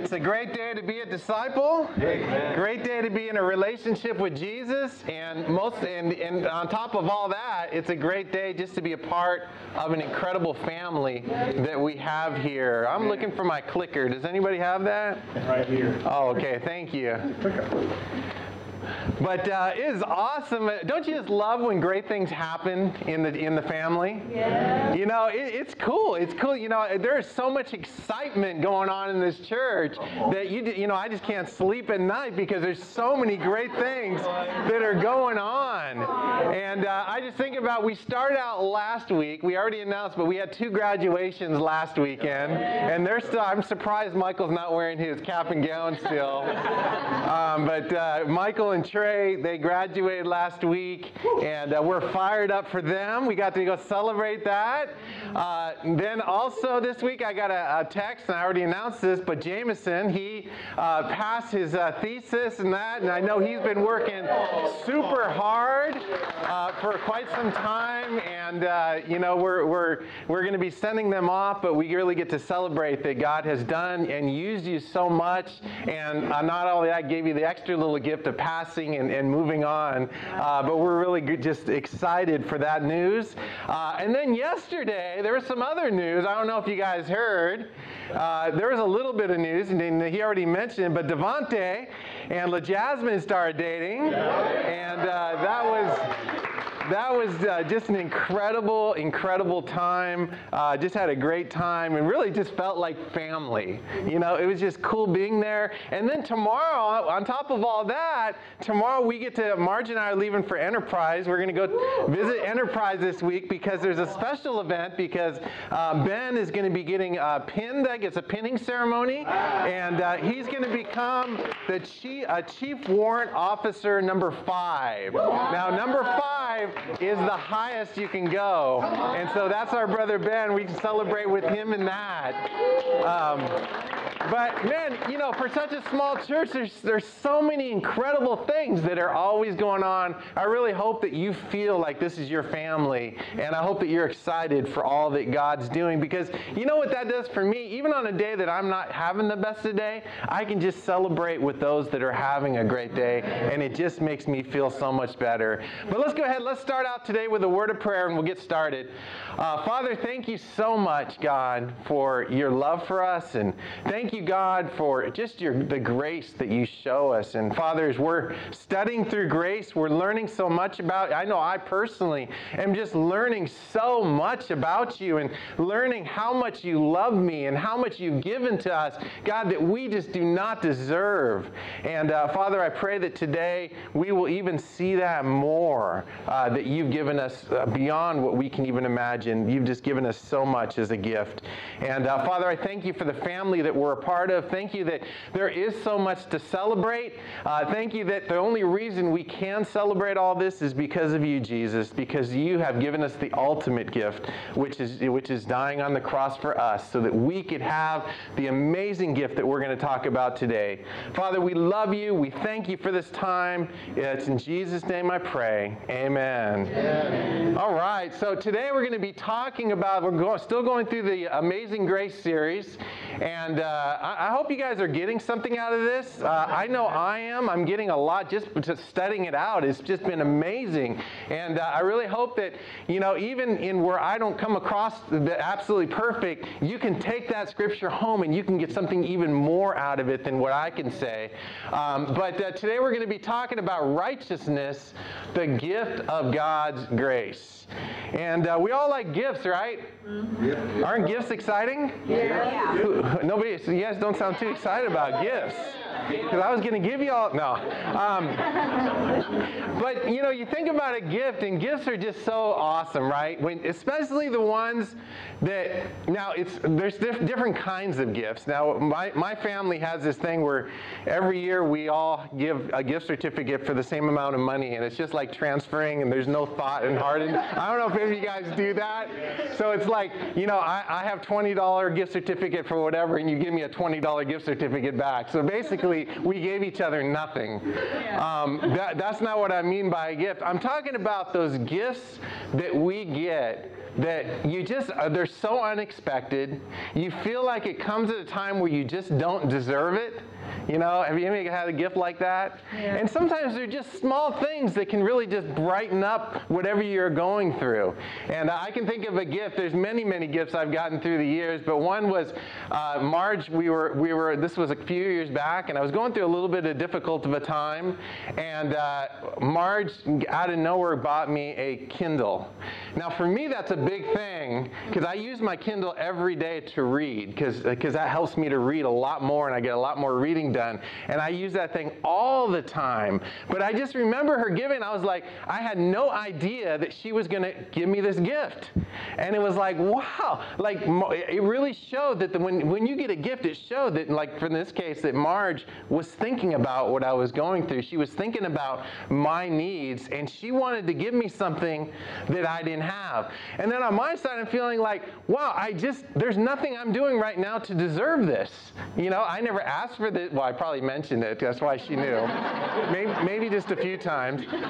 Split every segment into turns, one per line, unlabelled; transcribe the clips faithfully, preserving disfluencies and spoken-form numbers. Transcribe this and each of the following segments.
It's a great day to be a disciple. Amen. Great day to be in a relationship with Jesus, and most and, and on top of all that, it's a great day just to be a part of an incredible family that we have here. I'm looking for my clicker. Does anybody have that?
Right here.
Oh, okay. Thank you. But uh, it is awesome. Don't you just love when great things happen in the in the family? Yeah. You know, it, it's cool. It's cool. You know, there is so much excitement going on in this church that you you know I just can't sleep at night because there's so many great things that are going on. And uh, I just think about we started out last week. We already announced, but we had two graduations last weekend, and they're still. I'm surprised Michael's not wearing his cap and gown still. Um, but uh, Michael and Trey, they graduated last week, and uh, we're fired up for them. We got to go celebrate that. Uh, then also this week, I got a, a text, and I already announced this, but Jameson, he uh, passed his uh, thesis and that, and I know he's been working super hard uh, for quite some time, and uh, you know, we're we're we're going to be sending them off, but we really get to celebrate that God has done and used you so much, and uh, not only that, gave you the extra little gift of passing and, and moving on, uh, but we're really good, just excited for that news. Uh, and then yesterday, there was some other news. I don't know if you guys heard. Uh, there was a little bit of news, and he already mentioned it, but Devontae and LaJasmine started dating, and uh, that was... That was uh, just an incredible, incredible time. Uh, just had a great time and really just felt like family. You know, it was just cool being there. And then tomorrow, on top of all that, tomorrow we get to, Marge and I are leaving for Enterprise. We're going to go visit Enterprise this week because there's a special event because uh, Ben is going to be getting uh, pinned. I guess a pinning ceremony. And uh, he's going to become the chief, uh, chief warrant officer number five. Now, number five is the highest you can go. And so that's our brother Ben. We can celebrate with him in that. Um, but man, you know, for such a small church, there's, there's so many incredible things that are always going on. I really hope that you feel like this is your family. And I hope that you're excited for all that God's doing. Because you know what that does for me? Even on a day that I'm not having the best of day, I can just celebrate with those that are having a great day. And it just makes me feel so much better. But let's go ahead. Let's start out today with a word of prayer and we'll get started. Uh, Father, thank you so much, God, for your love for us. And thank you, God, for just your the grace that you show us. And Father, as we're studying through grace, we're learning so much about, I know I personally am just learning so much about you and learning how much you love me and how much you've given to us, God, that we just do not deserve. And uh, Father, I pray that today we will even see that more, uh, that you've given us uh, beyond what we can even imagine. You've just given us so much as a gift. And uh, Father, I thank you for the family that we're a part of. Thank you that there is so much to celebrate. Uh, thank you that the only reason we can celebrate all this is because of you, Jesus, because you have given us the ultimate gift, which is which is dying on the cross for us so that we could have the amazing gift that we're going to talk about today. Father, we love you. We thank you for this time. It's in Jesus' name I pray. Amen. Amen. All right. So today we're going to be talking about, we're going, still going through the Amazing Grace series. And uh, I, I hope you guys are getting something out of this. Uh, I know I am. I'm getting a lot just, just studying it out. It's just been amazing. And uh, I really hope that, you know, even in where I don't come across the absolutely perfect, you can take that scripture home and you can get something even more out of it than what I can say. Um, but uh, today we're going to be talking about righteousness, the gift of God's grace. And uh, we all like gifts, right? Mm-hmm. Aren't gifts exciting? Yeah. Who, nobody, so you guys don't sound too excited about gifts. Because I was going to give you all, no. Um, but, you know, you think about a gift, and gifts are just so awesome, right? When, especially the ones that, now, it's there's diff- different kinds of gifts. Now, my, my family has this thing where every year we all give a gift certificate for the same amount of money, and it's just like transferring, and there's no thought and heart. And I don't know if any of you guys do that. So it's like, you know, I, I have twenty dollars gift certificate for whatever, and you give me a twenty dollars gift certificate back. So basically, we gave each other nothing. Um, that, that's not what I mean by a gift. I'm talking about those gifts that we get that you just, uh, they're so unexpected. You feel like it comes at a time where you just don't deserve it. You know, have you ever had a gift like that? Yeah. And sometimes they're just small things that can really just brighten up whatever you're going through. And I can think of a gift. There's many, many gifts I've gotten through the years, but one was uh, Marge. We were, we were. This was a few years back, and I was going through a little bit of difficult of a time. And uh, Marge, out of nowhere, bought me a Kindle. Now, for me, that's a big thing because I use my Kindle every day to read because because that helps me to read a lot more, and I get a lot more reading done. And I use that thing all the time. But I just remember her giving, I was like, I had no idea that she was going to give me this gift. And it was like, wow. Like, it really showed that the, when, when you get a gift, it showed that, like, for this case, that Marge was thinking about what I was going through. She was thinking about my needs, and she wanted to give me something that I didn't have. And then on my side, I'm feeling like, wow, I just, there's nothing I'm doing right now to deserve this. You know, I never asked for this. Well, I probably mentioned it. That's why she knew. maybe, maybe just a few times. But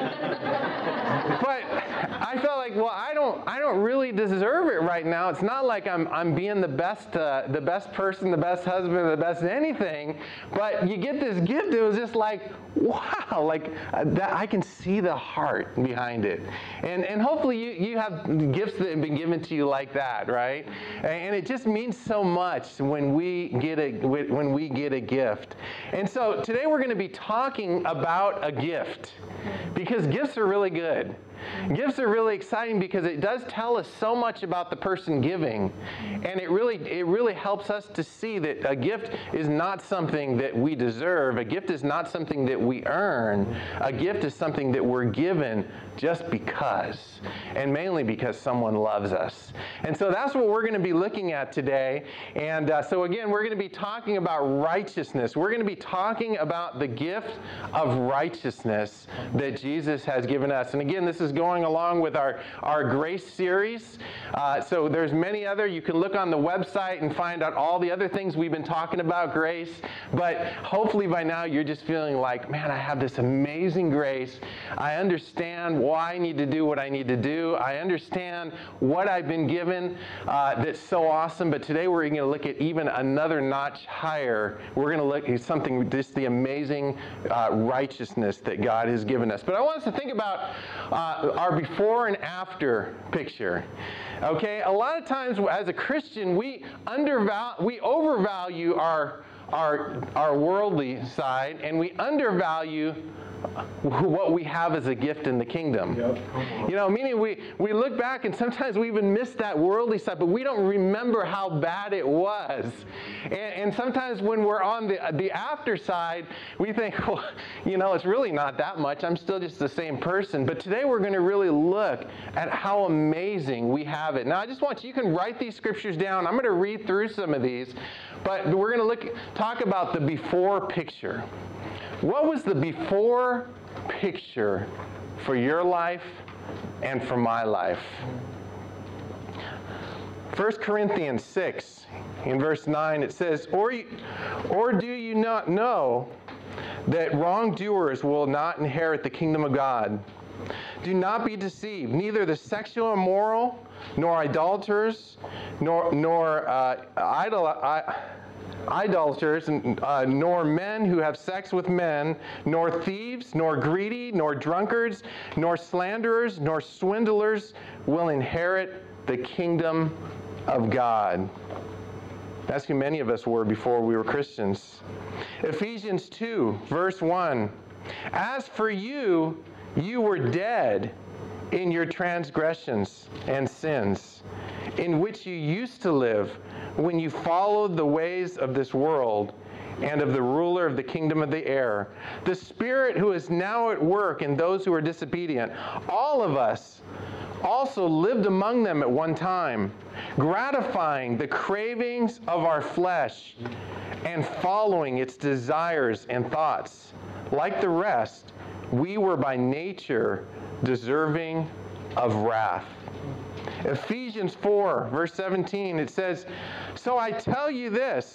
I felt like, well, I don't, I don't really deserve it right now. It's not like I'm, I'm being the best, uh, the best person, the best husband, the best anything. But you get this gift. It was just like, wow, like uh, that. I can see the heart behind it. And and hopefully you you have gifts that have been given to you like that, right? And it just means so much when we get a when we get a gift. And so today we're going to be talking about a gift because gifts are really good. Gifts are really exciting because it does tell us so much about the person giving, and it really it really helps us to see that a gift is not something that we deserve. A gift is not something that we earn. A gift is something that we're given just because, and mainly because someone loves us. And so that's what we're going to be looking at today. And uh, so again, we're going to be talking about righteousness. We're going to be talking about the gift of righteousness that Jesus has given us. And again, this is going along with our, our grace series. Uh, so there's many other. You can look on the website and find out all the other things we've been talking about grace. But hopefully by now you're just feeling like, man, I have this amazing grace. I understand why I need to do what I need to do. I understand what I've been given uh, that's so awesome. But today we're going to look at even another notch higher. We're going to look at something, just the amazing uh, righteousness that God has given us. But I want us to think about uh, our before and after picture. Okay, a lot of times as a Christian, we undervalue, we overvalue our our our worldly side, and we undervalue what we have as a gift in the kingdom. Yep. You know, meaning we, we look back and sometimes we even miss that worldly side, but we don't remember how bad it was. And, and sometimes when we're on the the after side, we think, well, you know, it's really not that much. I'm still just the same person. But today we're going to really look at how amazing we have it. Now, I just want you, you can write these scriptures down. I'm going to read through some of these, but we're going to look talk about the before picture. What was the before picture for your life and for my life? First Corinthians six, in verse nine, it says, or, you, or do you not know that wrongdoers will not inherit the kingdom of God? Do not be deceived. Neither the sexual immoral, nor idolaters, nor, nor uh, idol... I, idolaters, uh, nor men who have sex with men, nor thieves, nor greedy, nor drunkards, nor slanderers, nor swindlers will inherit the kingdom of God. That's who many of us were before we were Christians. Ephesians two, verse one. As for you, you were dead in your transgressions and sins, in which you used to live when you followed the ways of this world and of the ruler of the kingdom of the air, the spirit who is now at work in those who are disobedient. All of us also lived among them at one time, gratifying the cravings of our flesh and following its desires and thoughts. Like the rest, we were by nature deserving of wrath. Ephesians four, verse seventeen, it says, so I tell you this,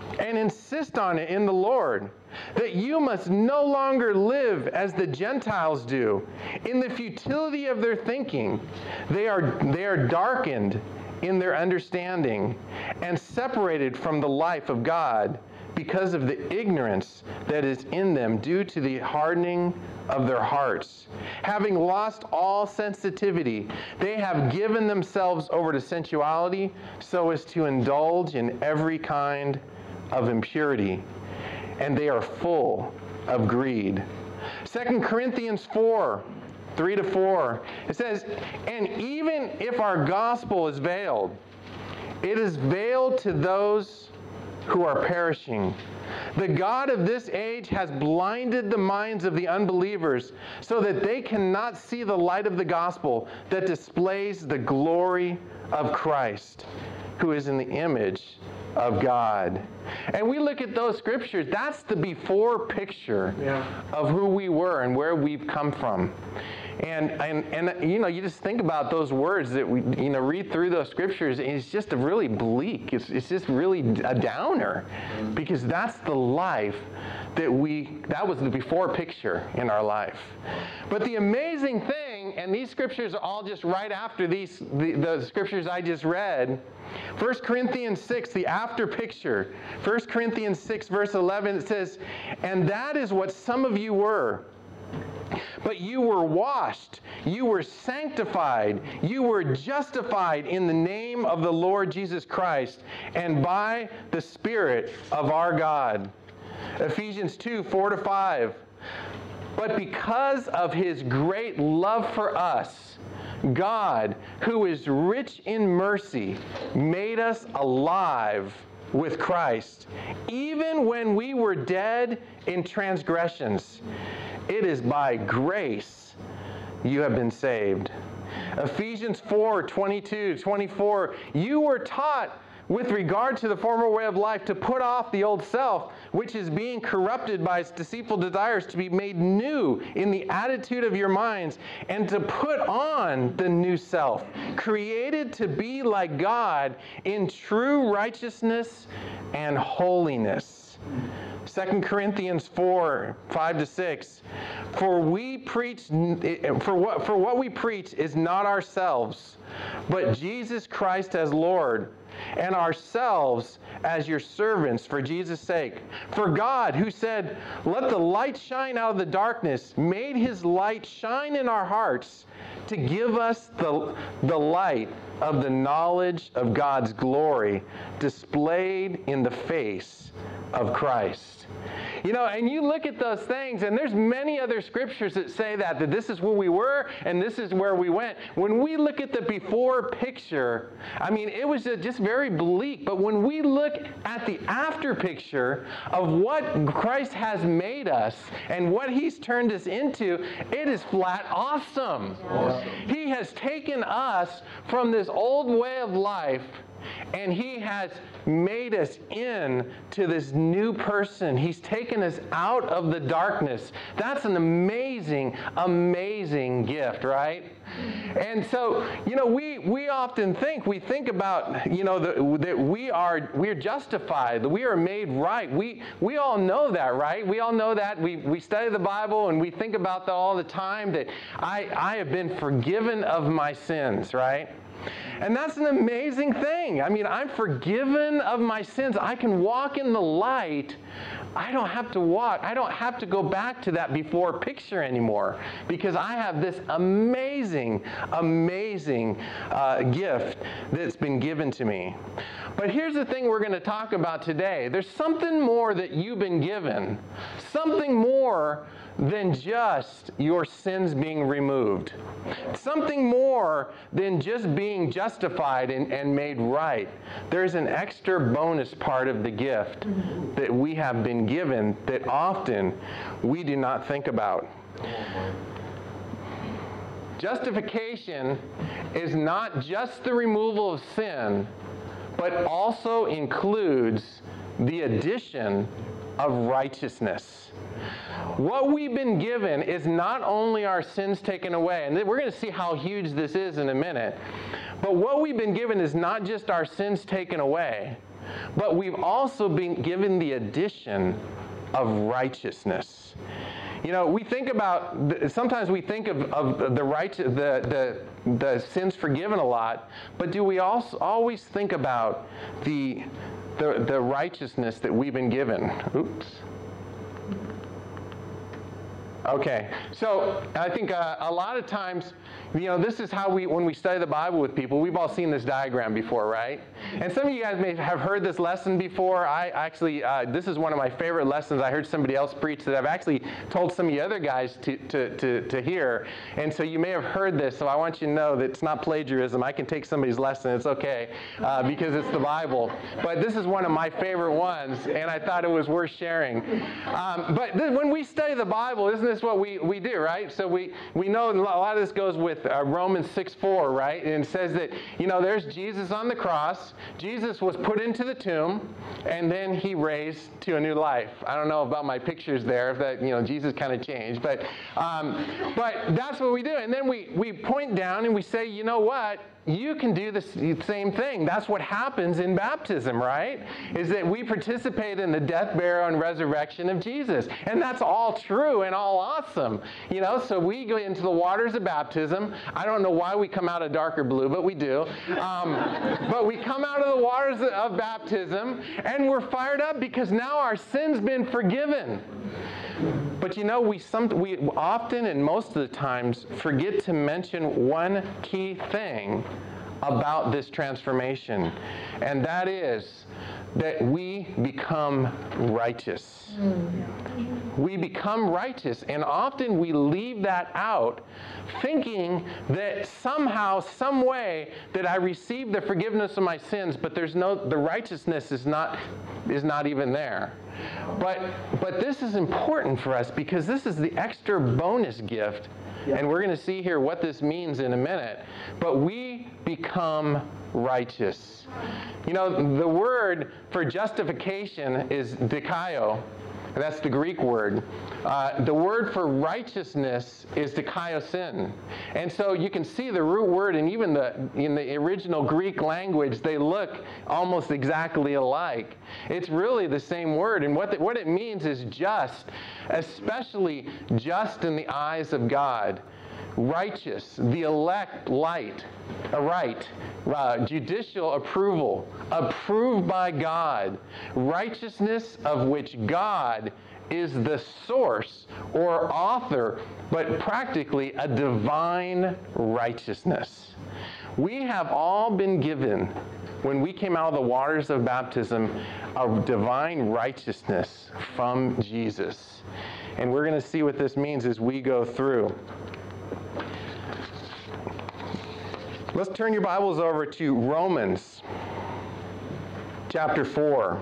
and insist on it in the Lord, that you must no longer live as the Gentiles do, in the futility of their thinking. They are, they are darkened in their understanding and separated from the life of God because of the ignorance that is in them due to the hardening of their hearts. Having lost all sensitivity, they have given themselves over to sensuality so as to indulge in every kind of impurity, and they are full of greed. Second Corinthians four, three to four, it says, and even if our gospel is veiled, it is veiled to those who are perishing. The God of this age has blinded the minds of the unbelievers so that they cannot see the light of the gospel that displays the glory of Christ, who is in the image of God. And we look at those scriptures, that's the before picture yeah. of who we were and where we've come from. And, and, and, you know, you just think about those words that we, you know, read through those scriptures, and it's just a really bleak. It's, it's just really a downer, because that's the life that we, that was the before picture in our life. But the amazing thing, and these scriptures are all just right after these, the, the scriptures I just read, First Corinthians six, the after picture. First Corinthians six, verse eleven, it says, and that is what some of you were. But you were washed, you were sanctified, you were justified in the name of the Lord Jesus Christ and by the Spirit of our God. Ephesians two, four to five. But because of his great love for us, God, who is rich in mercy, made us alive with Christ, even when we were dead in transgressions. It is by grace you have been saved. Ephesians four, twenty-two, twenty-four, you were taught with regard to the former way of life to put off the old self, which is being corrupted by its deceitful desires, to be made new in the attitude of your minds, and to put on the new self, created to be like God in true righteousness and holiness. Second Corinthians four, five to six. For we preach, for what, for what we preach is not ourselves, but Jesus Christ as Lord, and ourselves as your servants for Jesus' sake. For God, who said, let the light shine out of the darkness, made his light shine in our hearts to give us the, the light of the knowledge of God's glory displayed in the face of Christ. You know, and you look at those things, and there's many other scriptures that say that, that this is where we were and this is where we went. When we look at the before picture, I mean, it was just very bleak. But when we look at the after picture of what Christ has made us and what he's turned us into, it is flat awesome. Awesome. He has taken us from this old way of life, and he has made us in to this new person. He's taken us out of the darkness. That's an amazing, amazing gift, right? And so, you know, we, we often think, we think about, you know, the, that we are, we're justified, that we are made right. We, we all know that, right? We all know that. We, we study the Bible and we think about that all the time, that I, I have been forgiven of my sins, right? And that's an amazing thing. I mean, I'm forgiven of my sins. I can walk in the light. I don't have to walk. I don't have to go back to that before picture anymore, because I have this amazing, amazing uh, gift that's been given to me. But here's the thing we're going to talk about today. There's something more that you've been given. Something more than just your sins being removed. Something more than just being justified and, and made right. There's an extra bonus part of the gift that we have been given that often we do not think about. Justification is not just the removal of sin, but also includes the addition of righteousness. What we've been given is not only our sins taken away, and we're going to see how huge this is in a minute, but what we've been given is not just our sins taken away, but we've also been given the addition of righteousness. You know, we think about, sometimes we think of, of the right, the, the, the sins forgiven a lot, but do we also always think about the, the, the righteousness that we've been given? Oops. Okay, so I think uh, a lot of times, you know, this is how we, when we study the Bible with people, we've all seen this diagram before, right? And some of you guys may have heard this lesson before. I actually, uh, this is one of my favorite lessons I heard somebody else preach that I've actually told some of you other guys to, to, to, to hear. And so you may have heard this, so I want you to know that it's not plagiarism. I can take somebody's lesson, it's okay, uh, because it's the Bible. But this is one of my favorite ones, and I thought it was worth sharing. Um, but th- when we study the Bible, isn't this what we, we do, right? So we, we know a lot of this goes with Uh, Romans six four, right? And it says that, you know, there's Jesus on the cross. Jesus was put into the tomb, and then he raised to a new life. I don't know about my pictures there, if that, you know, Jesus kind of changed. But, um, but that's what we do. And then we, we point down and we say, you know what? You can do the same thing. That's what happens in baptism, right? Is that we participate in the death, burial, and resurrection of Jesus. And that's all true and all awesome. You know, so we go into the waters of baptism. I don't know why we come out a darker blue, but we do. Um, but we come out of the waters of baptism, and we're fired up because now our sin's been forgiven. But you know, we, some, we often and most of the times forget to mention one key thing about this transformation, and that is that we become righteous. Mm. We become righteous, and often we leave that out, thinking that somehow, some way, that I receive the forgiveness of my sins, but there's no, the righteousness is not, is not even there. But, but this is important for us because this is the extra bonus gift, yeah. And we're going to see here what this means in a minute. But we become righteous. You know, the word for justification is dikaio. That's the Greek word. Uh, the word for righteousness is dikaiosin. And so you can see the root word, and even the in the original Greek language, they look almost exactly alike. It's really the same word, and what the, what it means is just, especially just in the eyes of God. Righteous, the elect light, a right, uh, judicial approval, approved by God, righteousness of which God is the source or author, but practically a divine righteousness. We have all been given, when we came out of the waters of baptism, a divine righteousness from Jesus. And we're going to see what this means as we go through. Let's turn your Bibles over to Romans chapter four.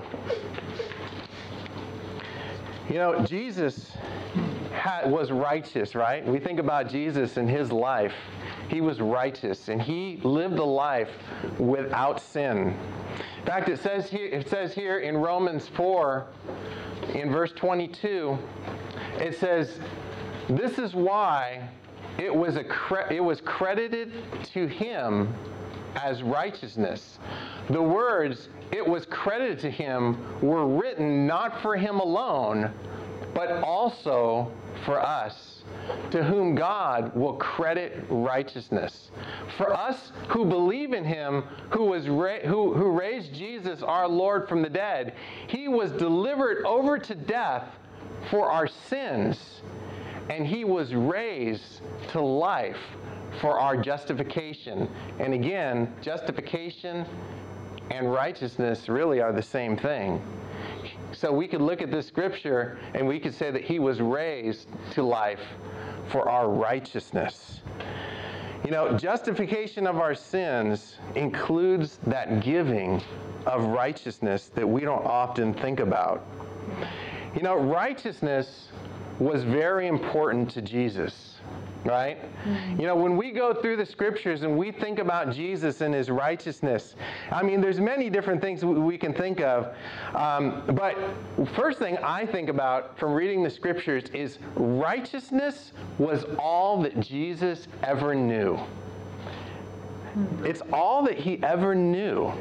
You know, Jesus had, was righteous, right? We think about Jesus and his life. He was righteous, and he lived a life without sin. In fact, it says here, it says here in Romans four, in verse twenty-two, it says, "This is why It was, a cre- it was credited to him as righteousness." The words, "it was credited to him," were written not for him alone, but also for us, to whom God will credit righteousness. For us who believe in him, who, was ra- who, who raised Jesus our Lord from the dead, he was delivered over to death for our sins, and he was raised to life for our justification. And again, justification and righteousness really are the same thing. So we could look at this scripture and we could say that he was raised to life for our righteousness. You know, justification of our sins includes that giving of righteousness that we don't often think about. You know, righteousness was very important to Jesus, right? Mm-hmm. You know, when we go through the scriptures and we think about Jesus and his righteousness, I mean, there's many different things we can think of. Um, but first thing I think about from reading the scriptures is righteousness was all that Jesus ever knew. Mm-hmm. It's all that he ever knew.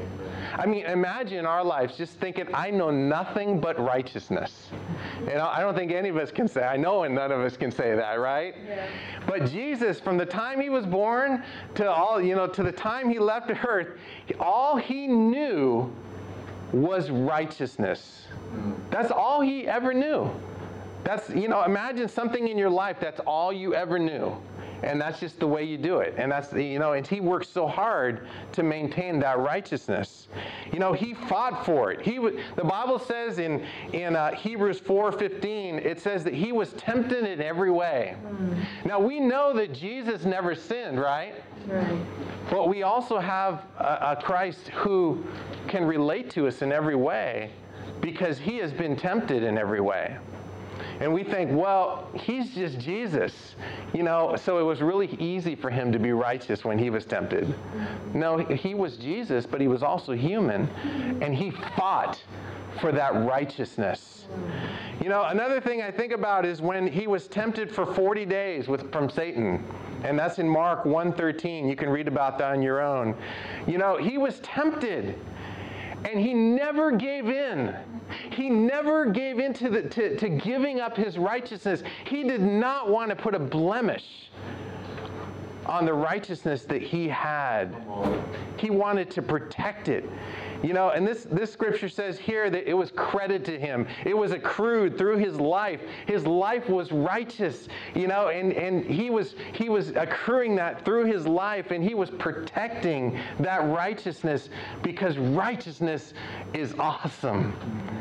I mean, imagine our lives just thinking, I know nothing but righteousness. And I don't think any of us can say, I know and none of us can say that, right? Yeah. But Jesus, from the time he was born to all, you know, to the time he left the earth, all he knew was righteousness. That's all he ever knew. That's, you know, imagine something in your life that's all you ever knew. And that's just the way you do it. And that's, you know, and he worked so hard to maintain that righteousness. You know, he fought for it. He was, the Bible says in, in uh, Hebrews four fifteen, it says that he was tempted in every way. Mm. Now, we know that Jesus never sinned, right? Right. But we also have a, a Christ who can relate to us in every way because he has been tempted in every way. And we think, well, he's just Jesus, you know, so it was really easy for him to be righteous when he was tempted. No, he was Jesus, but he was also human, and he fought for that righteousness. You know, another thing I think about is when he was tempted for forty days with, from Satan, and that's in Mark one thirteen. You can read about that on your own. You know, he was tempted, and he never gave in. He never gave in to, the, to, to giving up his righteousness. He did not want to put a blemish on the righteousness that he had. He wanted to protect it. You know, and this, this scripture says here that it was credited to him. It was accrued through his life. His life was righteous, you know, and, and he was he was accruing that through his life, and he was protecting that righteousness because righteousness is awesome.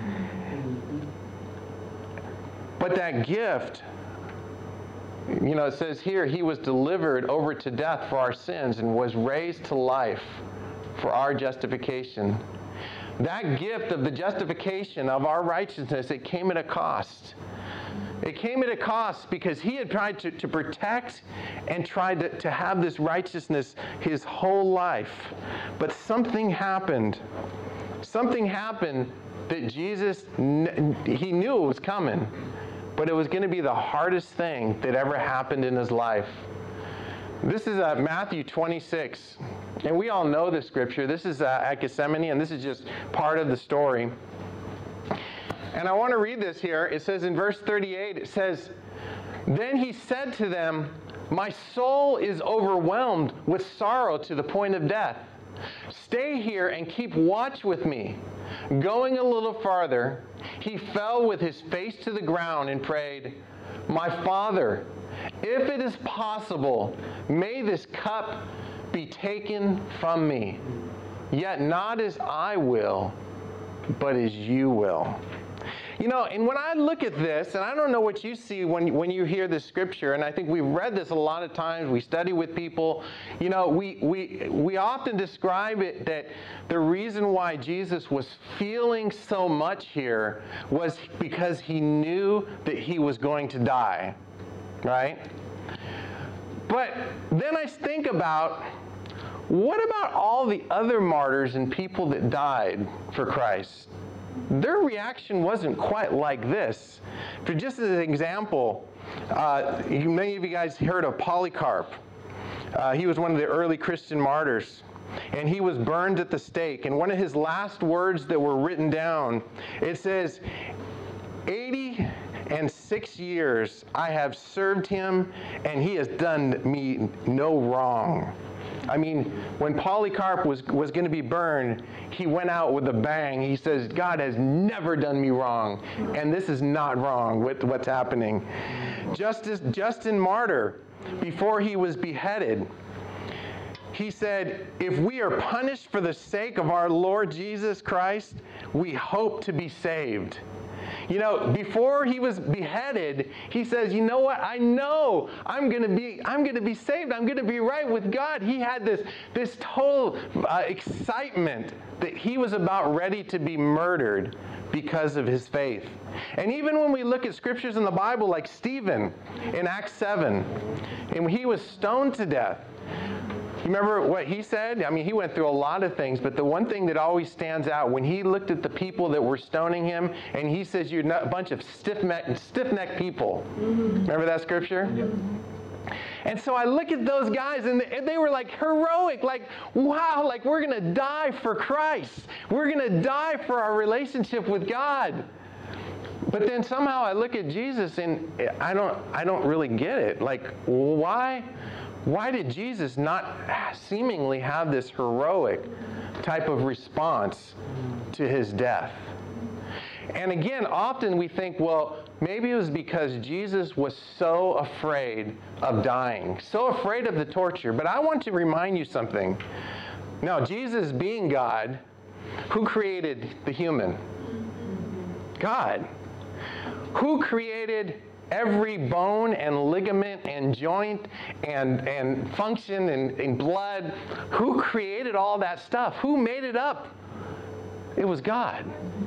But that gift, you know, it says here, he was delivered over to death for our sins and was raised to life for our justification. That gift of the justification of our righteousness, it came at a cost. It came at a cost because he had tried to, to protect and tried to, to have this righteousness his whole life. But something happened. Something happened that Jesus, he knew it was coming, but it was going to be the hardest thing that ever happened in his life. This is uh, Matthew twenty-six, and we all know this scripture. This is uh, at Gethsemane, and this is just part of the story. And I want to read this here. It says in verse thirty-eight, it says, "Then he said to them, 'My soul is overwhelmed with sorrow to the point of death. Stay here and keep watch with me.' Going a little farther, he fell with his face to the ground and prayed, 'My Father, if it is possible, may this cup be taken from me. Yet not as I will, but as you will.'" You know, and when I look at this, and I don't know what you see when, when you hear this scripture, and I think we've read this a lot of times, we study with people, you know, we, we, we often describe it that the reason why Jesus was feeling so much here was because he knew that he was going to die, right? But then I think about, what about all the other martyrs and people that died for Christ? Their reaction wasn't quite like this. For just as an example, uh, many of you guys heard of Polycarp. Uh, he was one of the early Christian martyrs, and he was burned at the stake. And one of his last words that were written down, it says, eighty and six years I have served him, and he has done me no wrong." I mean, when Polycarp was, was going to be burned, he went out with a bang. He says, "God has never done me wrong, and this is not wrong with what's happening." Justice, Justin Martyr, before he was beheaded, he said, "If we are punished for the sake of our Lord Jesus Christ, we hope to be saved." You know, before he was beheaded, he says, "You know what? I know I'm going to be I'm going to be saved. I'm going to be right with God." He had this this total uh, excitement that he was about ready to be murdered because of his faith. And even when we look at scriptures in the Bible like Stephen in Acts seven, and he was stoned to death, you remember what he said? I mean, he went through a lot of things, but the one thing that always stands out, when he looked at the people that were stoning him, and he says, "You're not a bunch of stiff-necked, stiff-necked people." Mm-hmm. Remember that scripture? Yep. And so I look at those guys, and they were like heroic, like, wow, like we're going to die for Christ. We're going to die for our relationship with God. But then somehow I look at Jesus, and I don't, I don't really get it. Like, why, why did Jesus not seemingly have this heroic type of response to his death? And again, often we think, well, maybe it was because Jesus was so afraid of dying, so afraid of the torture. But I want to remind you something. Now, Jesus being God, who created the human? God. Who created every bone and ligament and joint and, and function and, and blood? Who created all that stuff? Who made it up? It was God.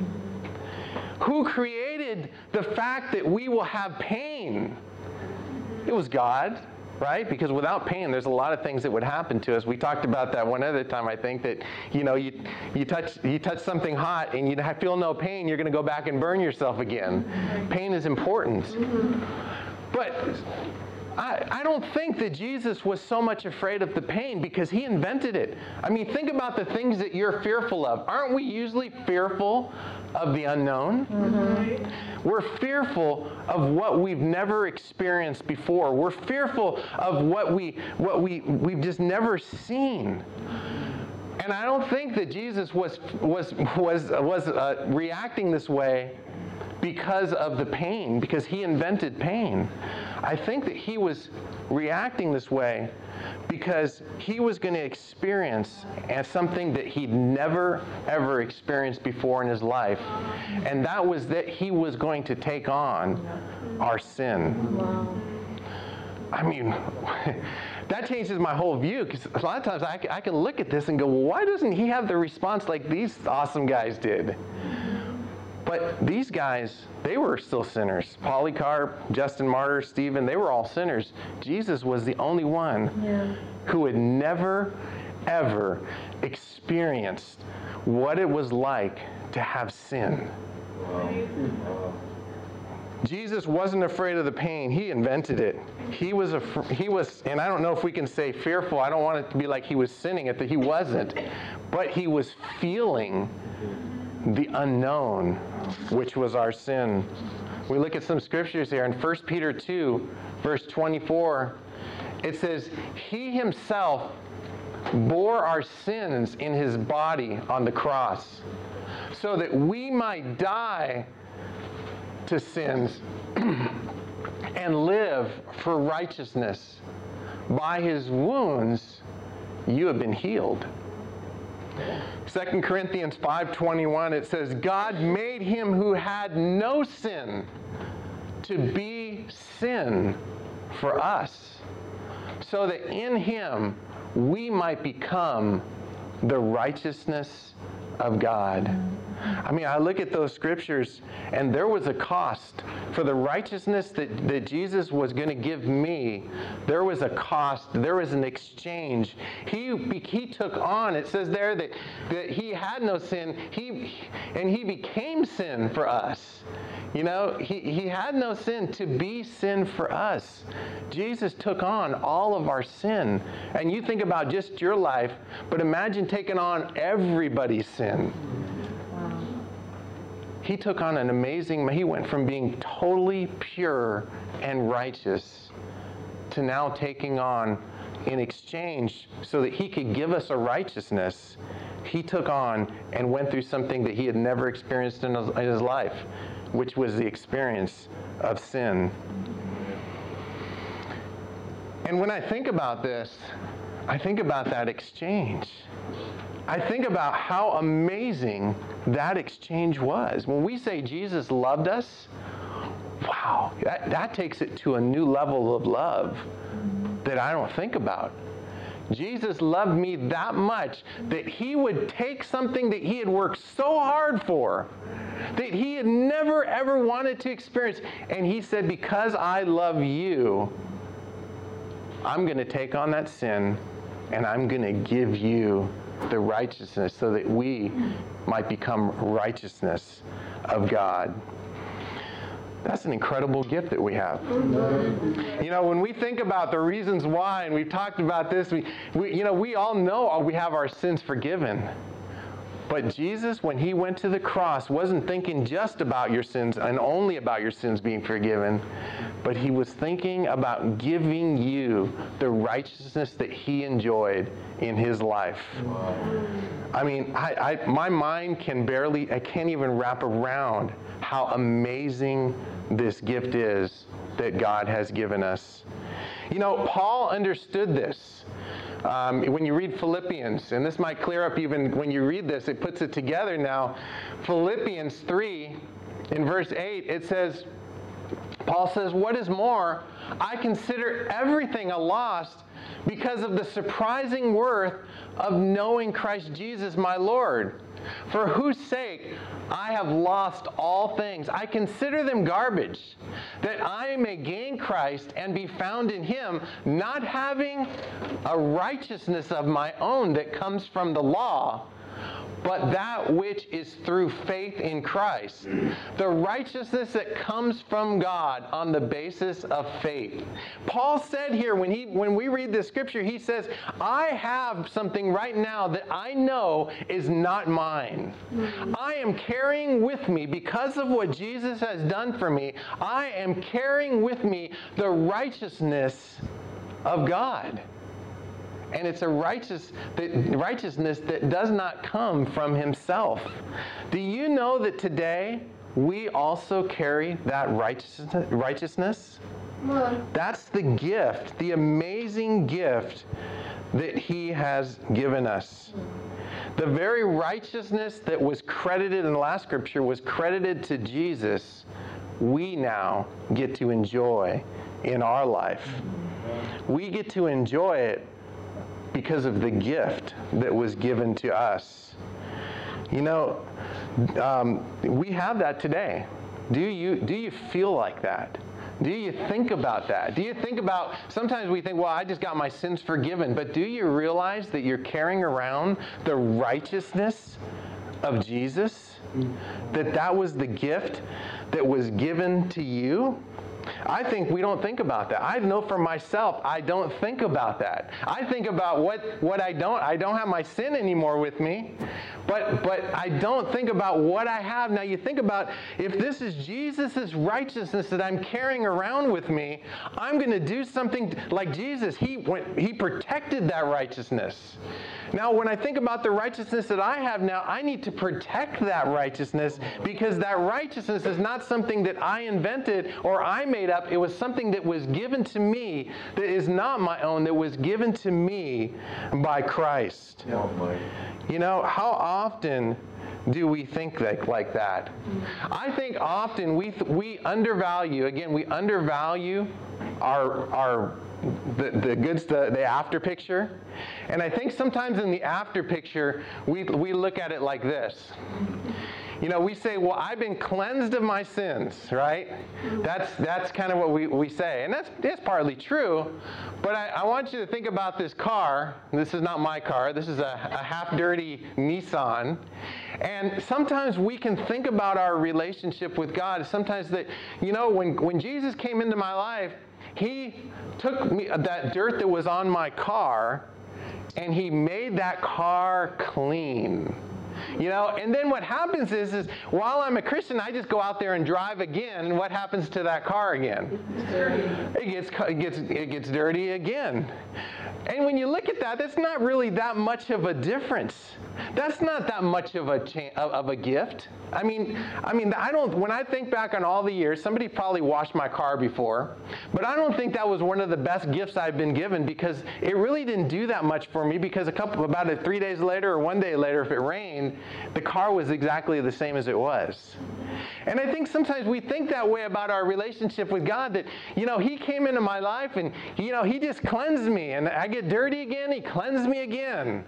Who created the fact that we will have pain? It was God, right? Because without pain, there's a lot of things that would happen to us. We talked about that one other time, I think, that, you know, you you touch you touch something hot and you feel no pain, you're going to go back and burn yourself again. Pain is important. But I, I don't think that Jesus was so much afraid of the pain because he invented it. I mean, think about the things that you're fearful of. Aren't we usually fearful of the unknown? Mm-hmm. We're fearful of what we've never experienced before. We're fearful of what we what we we've just never seen. And I don't think that Jesus was was was was uh, reacting this way because of the pain, because he invented pain. I think that he was reacting this way because he was going to experience as something that he'd never, ever experienced before in his life. And that was that he was going to take on our sin. Wow. I mean, that changes my whole view, because a lot of times I, I can look at this and go, well, why doesn't he have the response like these awesome guys did? But these guys, they were still sinners. Polycarp, Justin Martyr, Stephen, they were all sinners. Jesus was the only one yeah. who had never, ever experienced what it was like to have sin. Wow. Jesus wasn't afraid of the pain. He invented it. He was, af- he was, and I don't know if we can say fearful. I don't want it to be like he was sinning it, that he wasn't. But he was feeling the unknown, which was our sin. We look at some scriptures here in First Peter two, verse twenty-four. It says, he himself bore our sins in his body on the cross, so that we might die to sins and live for righteousness. By his wounds, you have been healed. Second Corinthians five twenty-one, it says, God made him who had no sin to be sin for us, so that in him we might become the righteousness of God. I mean, I look at those scriptures, and there was a cost for the righteousness that, that Jesus was going to give me. There was a cost. There was an exchange. He he took on, it says there that, that he had no sin, he and he became sin for us. You know, he, he had no sin to be sin for us. Jesus took on all of our sin. And you think about just your life, but imagine taking on everybody's sin. He took on an amazing, he went from being totally pure and righteous to now taking on, in exchange, so that he could give us a righteousness, he took on and went through something that he had never experienced in his, in his life, which was the experience of sin. And when I think about this, I think about that exchange. I think about how amazing that exchange was. When we say Jesus loved us, wow, that, that takes it to a new level of love that I don't think about. Jesus loved me that much that he would take something that he had worked so hard for, that he had never ever wanted to experience, and he said, because I love you, I'm going to take on that sin and I'm going to give you the righteousness so that we might become righteousness of God. That's an incredible gift that we have. You know, when we think about the reasons why, and we've talked about this, we, we you know, we all know we have our sins forgiven. But Jesus, when he went to the cross, wasn't thinking just about your sins and only about your sins being forgiven, but he was thinking about giving you the righteousness that he enjoyed in his life. Wow. I mean, I, I, my mind can barely, I can't even wrap around how amazing this gift is that God has given us. You know, Paul understood this. Um, when you read Philippians, and this might clear up even when you read this, it puts it together now. Philippians three, in verse eight, it says, Paul says, "What is more, I consider everything a loss because of the surprising worth of knowing Christ Jesus my Lord, for whose sake I have lost all things. I consider them garbage, that I may gain Christ and be found in him, not having a righteousness of my own that comes from the law, but that which is through faith in Christ, the righteousness that comes from God on the basis of faith." Paul said here, when he when we read this scripture, he says, I have something right now that I know is not mine. I am carrying with me, because of what Jesus has done for me, I am carrying with me the righteousness of God. And it's a righteous, that, righteousness that does not come from himself. Do you know that today we also carry that righteousness? righteousness? That's the gift, the amazing gift that he has given us. The very righteousness that was credited in the last scripture was credited to Jesus, we now get to enjoy in our life. We get to enjoy it because of the gift that was given to us. You know, um, we have that today. Do you, do you feel like that? Do you think about that? Do you think about, sometimes we think, well, I just got my sins forgiven, but do you realize that you're carrying around the righteousness of Jesus? That that was the gift that was given to you? I think we don't think about that. I know for myself, I don't think about that. I think about what, what I don't. I don't have my sin anymore with me, but but I don't think about what I have. Now you think about, if this is Jesus' righteousness that I'm carrying around with me, I'm going to do something like Jesus. He went, he protected that righteousness. Now when I think about the righteousness that I have now, I need to protect that righteousness, because that righteousness is not something that I invented or I made up. It was something that was given to me, that is not my own, that was given to me by Christ. Oh, my. You know, how often do we think like, like that? I think often we th- we undervalue, again, we undervalue our our the, the goods, the, the after picture. And I think sometimes in the after picture, we we look at it like this. You know, we say, well, I've been cleansed of my sins, right? That's that's kind of what we, we say. And that's, that's partly true. But I, I want you to think about this car. This is not my car. This is a, a half-dirty Nissan. And sometimes we can think about our relationship with God. Sometimes that, you know, when, when Jesus came into my life, he took me, that dirt that was on my car, and he made that car clean. You know, and then what happens is, is while I'm a Christian, I just go out there and drive again, and what happens to that car again? It's dirty. It gets, it gets, it gets dirty again. And when you look at that, that's not really that much of a difference. That's not that much of a cha- of a gift. I mean, I mean, I don't. When I think back on all the years, somebody probably washed my car before, but I don't think that was one of the best gifts I've been given, because it really didn't do that much for me. Because a couple, about a three days later or one day later, if it rained, the car was exactly the same as it was. And I think sometimes we think that way about our relationship with God, that, you know, he came into my life and, you know, he just cleansed me, and I get dirty again, he cleansed me again.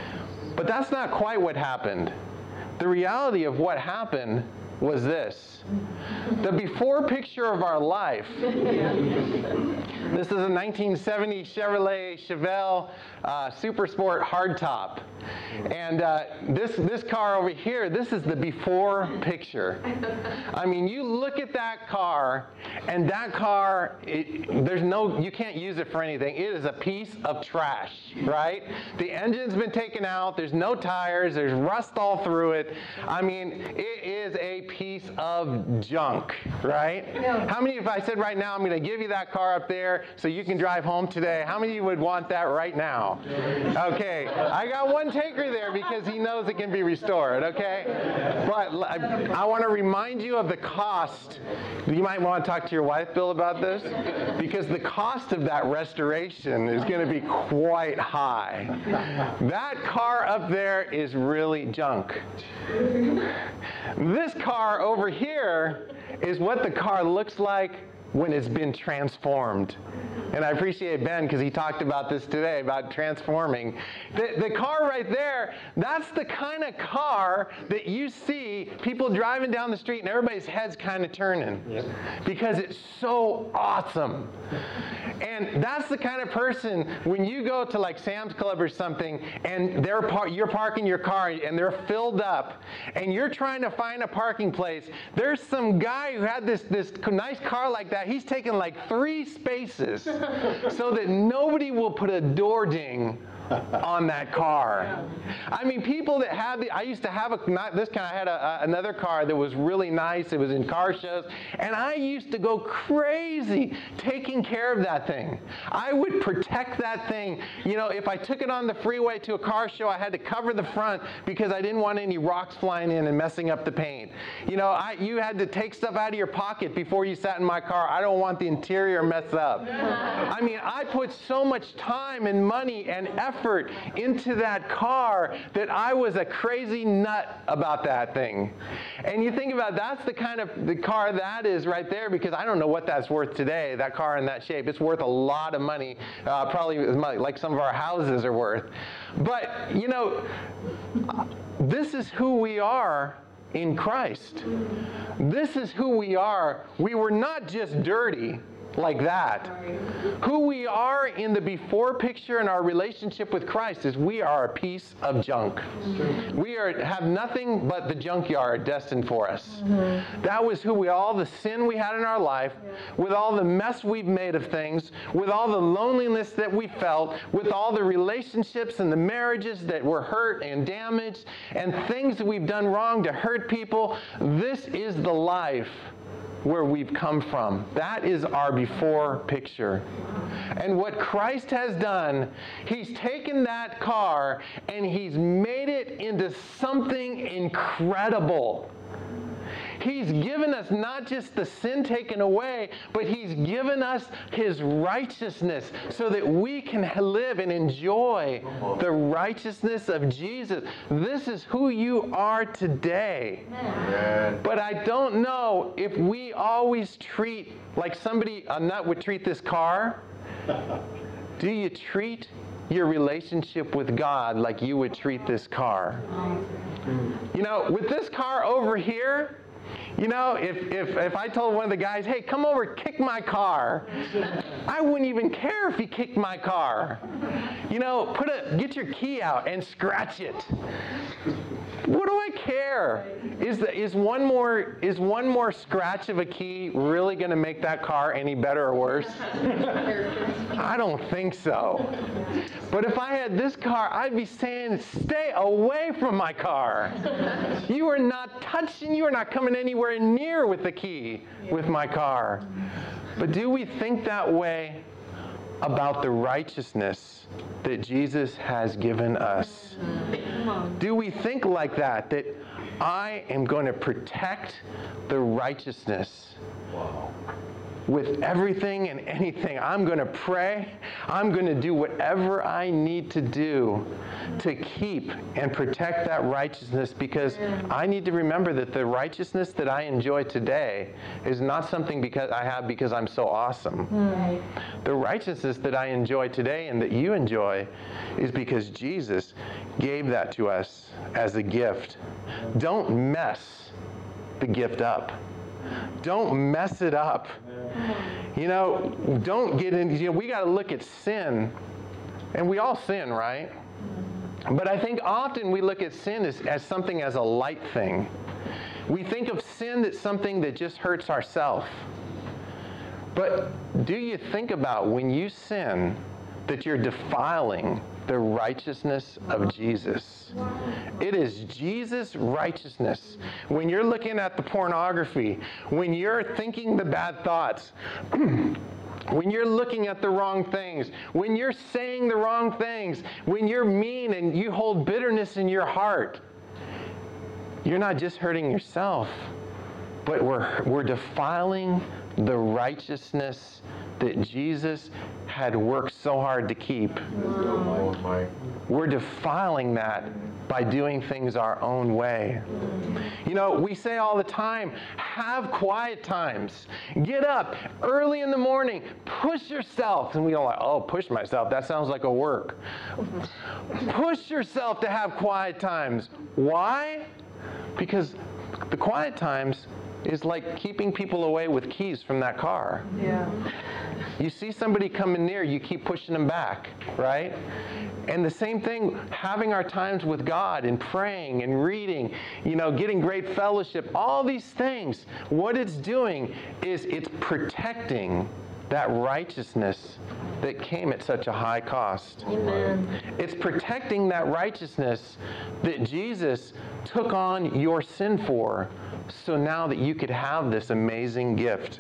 But that's not quite what happened. The reality of what happened was this. The before picture of our life, This is a nineteen seventy Chevrolet Chevelle uh, Super Sport hardtop. And uh, this, this car over here, this is the before picture. I mean, you look at that car, and that car, it, there's no, you can't use it for anything. It is a piece of trash, right? The engine's been taken out, there's no tires, there's rust all through it. I mean, it is a piece of junk, right? Yeah. How many, if I said right now, I'm going to give you that car up there so you can drive home today, how many of you would want that right now? Okay, I got one taker there because he knows it can be restored, okay? But I, I want to remind you of the cost. You might want to talk to your wife, Bill, about this, because the cost of that restoration is going to be quite high. That car up there is really junk. This car over here is what the car looks like when it's been transformed. And I appreciate Ben because he talked about this today, about transforming. The, the car right there, that's the kind of car that you see people driving down the street and everybody's head's kind of turning. Yep. Because it's so awesome. And that's the kind of person, when you go to like Sam's Club or something, and they're par- you're parking your car and they're filled up, and you're trying to find a parking place, there's some guy who had this, this nice car like that, he's taken like three spaces so that nobody will put a door ding on that car. I mean, people that have the, I used to have a, not this kind, I had a, a, another car that was really nice. It was in car shows. And I used to go crazy taking care of that thing. I would protect that thing. You know, if I took it on the freeway to a car show, I had to cover the front because I didn't want any rocks flying in and messing up the paint. You know, I, you had to take stuff out of your pocket before you sat in my car. I don't want the interior messed up. I mean, I put so much time and money and effort into that car that I was a crazy nut about that thing. And you think about it, that's the kind of the car that is right there, because I don't know what that's worth today, that car in that shape. It's worth a lot of money, uh, probably like some of our houses are worth. But, you know, this is who we are in Christ. This is who we are. We were not just dirty like that. Who we are in the before picture in our relationship with Christ is we are a piece of junk. We are have nothing but the junkyard destined for us. Mm-hmm. That was who we, all the sin we had in our life, yeah. with all the mess we've made of things, with all the loneliness that we felt, with all the relationships and the marriages that were hurt and damaged, and things that we've done wrong to hurt people. This is the life where we've come from. That is our before picture. And what Christ has done, he's taken that car and he's made it into something incredible. He's given us not just the sin taken away, but he's given us his righteousness so that we can live and enjoy the righteousness of Jesus. This is who you are today. Amen. But I don't know if we always treat like somebody, a nut would treat this car. Do you treat your relationship with God like you would treat this car? You know, with this car over here, you know, if, if, if I told one of the guys, hey, come over, kick my car, I wouldn't even care if he kicked my car. You know, put a, get your key out and scratch it. What do I care? Is, the, is, one more, is one more scratch of a key really going to make that car any better or worse? I don't think so. But if I had this car, I'd be saying, stay away from my car. You are not touching, you are not coming anywhere near with the key with my car. But do we think that way about the righteousness that Jesus has given us? Do we think like that, that I am going to protect the righteousness with everything and anything? I'm going to pray. I'm going to do whatever I need to do to keep and protect that righteousness, because I need to remember that the righteousness that I enjoy today is not something because I have because I'm so awesome. Right. The righteousness that I enjoy today and that you enjoy is because Jesus gave that to us as a gift. Don't mess the gift up. Don't mess it up. You know, don't get in, you know, we got to look at sin. And we all sin, right? But I think often we look at sin as, as something as a light thing. We think of sin as something that just hurts ourselves. But do you think about when you sin that you're defiling the righteousness of Jesus? It is Jesus' righteousness. When you're looking at the pornography, when you're thinking the bad thoughts, when you're looking at the wrong things, when you're saying the wrong things, when you're mean and you hold bitterness in your heart, you're not just hurting yourself, but we're, we're defiling the righteousness that Jesus had worked so hard to keep. We're defiling that by doing things our own way. You know, we say all the time, have quiet times. Get up early in the morning, push yourself. And we don't like, oh, push myself, that sounds like a work. Push yourself to have quiet times. Why? Because the quiet times is like keeping people away with keys from that car. Yeah. You see somebody coming near, you keep pushing them back, right? And the same thing, having our times with God and praying and reading, you know, getting great fellowship, all these things, what it's doing is it's protecting that righteousness that came at such a high cost. Amen. It's protecting that righteousness that Jesus took on your sin for, so now that you could have this amazing gift.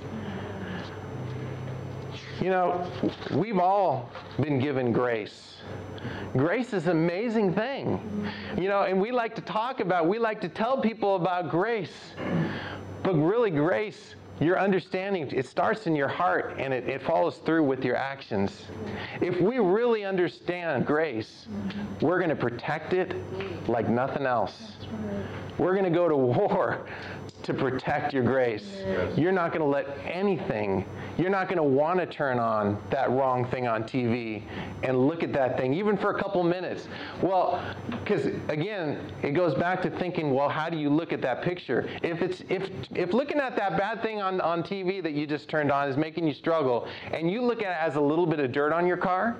You know, we've all been given grace. Grace is an amazing thing. You know, and we like to talk about, we like to tell people about grace. But really, grace, your understanding, it starts in your heart and it, it follows through with your actions. If we really understand grace, we're going to protect it like nothing else. We're going to go to war to protect your grace. Yes. You're not going to let anything, you're not going to want to turn on that wrong thing on T V and look at that thing, even for a couple minutes. Well, because again, it goes back to thinking, well, how do you look at that picture? If it's if if looking at that bad thing on, on T V that you just turned on is making you struggle, and you look at it as a little bit of dirt on your car,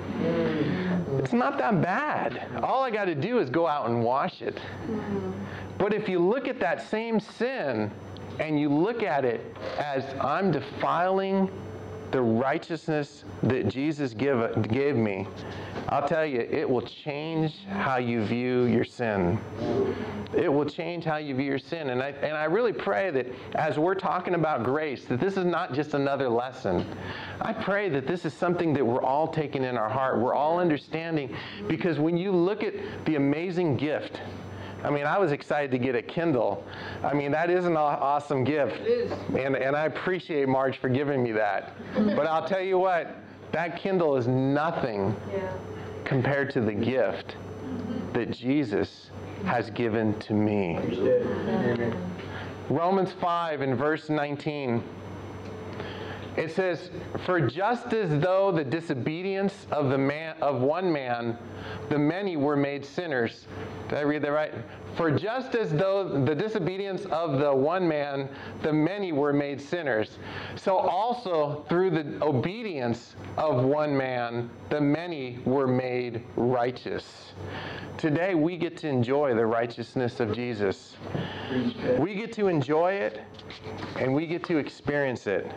it's not that bad. All I got to do is go out and wash it. But if you look at that same sin and you look at it as I'm defiling the righteousness that Jesus give, gave me, I'll tell you, it will change how you view your sin. It will change how you view your sin. And I, and I really pray that as we're talking about grace, that this is not just another lesson. I pray that this is something that we're all taking in our heart. We're all understanding, because when you look at the amazing gift, I mean, I was excited to get a Kindle. I mean, that is an awesome gift. It is. And, and I appreciate Marge for giving me that. But I'll tell you what, that Kindle is nothing yeah. compared to the gift that Jesus has given to me. Amen. Romans five in verse nineteen. It says, "For just as though the disobedience of the man of one man, the many were made sinners." Did I read that right? For just as though the disobedience of the one man, the many were made sinners, so also through the obedience of one man, the many were made righteous. Today we get to enjoy the righteousness of Jesus. We get to enjoy it, and we get to experience it.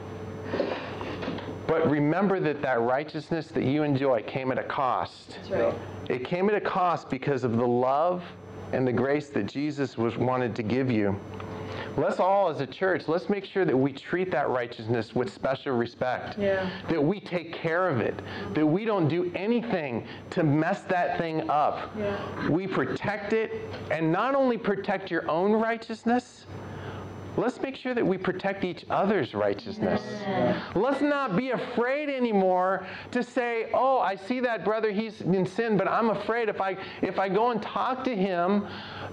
But remember that that righteousness that you enjoy came at a cost. That's right. It came at a cost because of the love and the grace that Jesus was wanted to give you. Let's all, as a church, let's make sure that we treat that righteousness with special respect. Yeah. That we take care of it. That we don't do anything to mess that thing up. Yeah. We protect it, and not only protect your own righteousness, let's make sure that we protect each other's righteousness. Yeah. Let's not be afraid anymore to say, oh, I see that brother, he's in sin, but I'm afraid if I if I go and talk to him,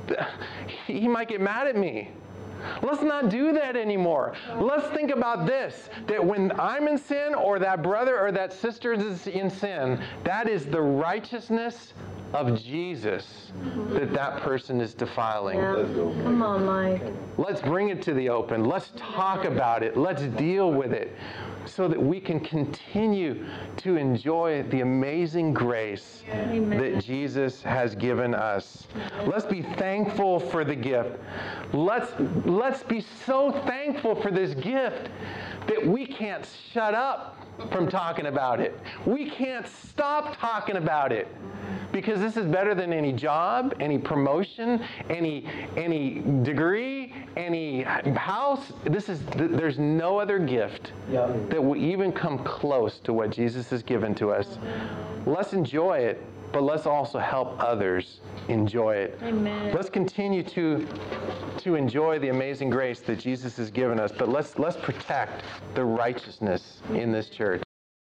he might get mad at me. Let's not do that anymore. Let's think about this, that when I'm in sin or that brother or that sister is in sin, that is the righteousness of Jesus that that person is defiling.
Yeah. Come on, Mike.
Let's bring it to the open. Let's talk about it. Let's deal with it so that we can continue to enjoy the amazing grace
Amen.
that Jesus has given us. Let's be thankful for the gift. Let's, let's be so thankful for this gift that we can't shut up from talking about it. We can't stop talking about it. Because this is better than any job, any promotion, any any degree, any house. This is there's no other gift
Yeah.
that will even come close to what Jesus has given to us. Let's enjoy it, but let's also help others enjoy it.
Amen.
Let's continue to to enjoy the amazing grace that Jesus has given us, but let's let's protect the righteousness in this church.